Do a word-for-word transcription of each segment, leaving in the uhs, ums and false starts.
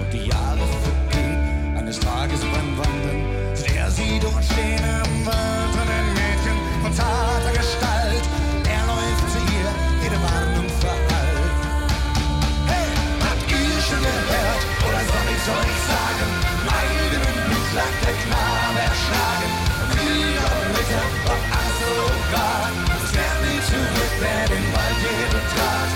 und die Jahre vergehen. Eines Tages beim Wandern sieht er sie dort stehen am Wald und ein Mädchen von zarter Gestalt. Er läuft zu ihr, jede Warnung verhallt. Hey, habt ihr schon gehört, oder soll ich's euch sagen? Im eigenen Blut lag der Knabe erschlagen. Krieger, Ritter, ob Aristokrat, es kehrt nie zurück, wer den Wald je betrat.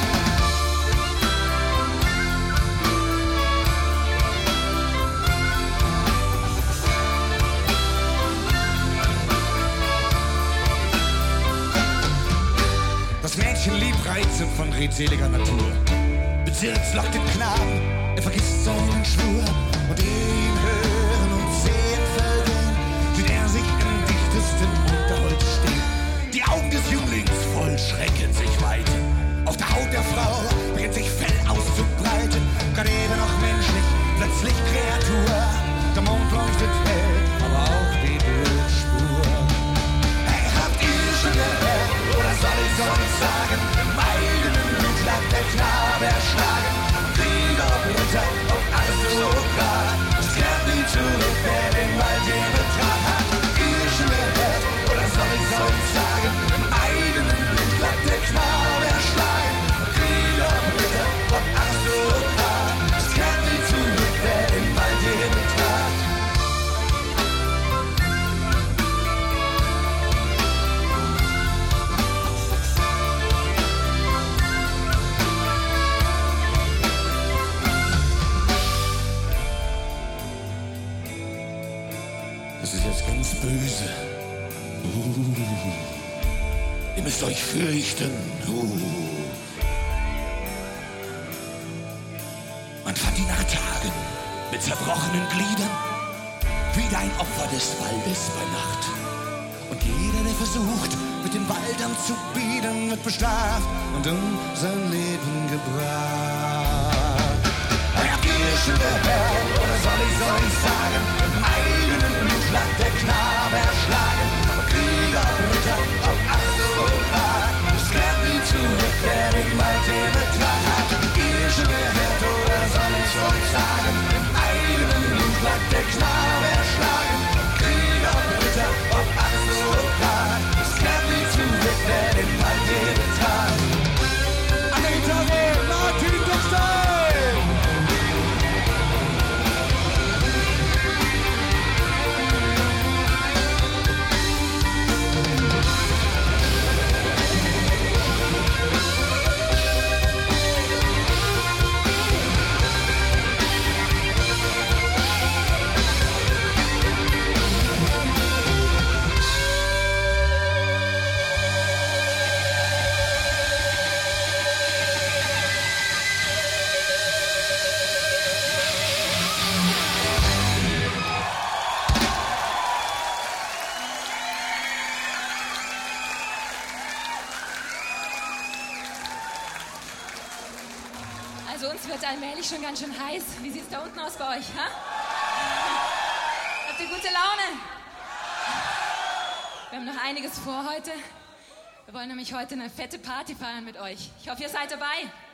Das Mädchen liebreizend von redseliger Natur. Bezirks lockt den Knaben, er vergisst seinen Schwur. Und ihn hören und sehen vergehen, sieht er sich im dichtesten Unterholz stehen. Die Augen des Jünglings voll Schrecken sich weiten. Auf der Haut der Frau beginnt sich Fell auszubreiten. Gerade eben noch menschlich, plötzlich Kreatur. Der Mond leuchtet hell, aber auch die Blutspur. Hey, habt ihr schon gehört, oder soll ich euch sagen? Im eigenen Blut lag der Knabe erschlagen. Krieger, Ritter, ob Aristokrat, es kehrt nie zurück, wer den Wald je betrat. Habt ihr schon gehört, oder soll ich euch sagen? Im eigenen Blut lag der Knabe erschlagen. Krieger, Ritter, ob Aristokrat, es kehrt nie zurück, wer den Wald je betrat. Das ist jetzt ganz böse. Uh. Ihr müsst euch fürchten. Uh. Man fand ihn nach Tagen mit zerbrochenen Gliedern, wieder ein Opfer des Waldes bei Nacht. Und jeder, der versucht, mit dem Wald anzubieten, wird bestraft und um sein Leben gebracht. Habt ihr schon gehört, oder soll ich euch sagen? Im eigenen Blut lag der Knabe erschlagen. Aber Krieger, Ritter, ob Aristokrat, es kehrt nie zurück, wer den Wald je betrat. Habt ihr schon gehört, oder soll ich euch sagen? Im eigenen Blut lag der Knabe erschlagen. Krieger, Ritter, ob Aristokrat, es kehrt nie zurück, wer den Wald je betrat. An der Gitarre, Martin Dockstein! Also uns wird allmählich schon ganz schön heiß. Wie sieht's da unten aus bei euch, ha? Habt ihr gute Laune? Wir haben noch einiges vor heute. Wir wollen nämlich heute eine fette Party feiern mit euch. Ich hoffe, ihr seid dabei.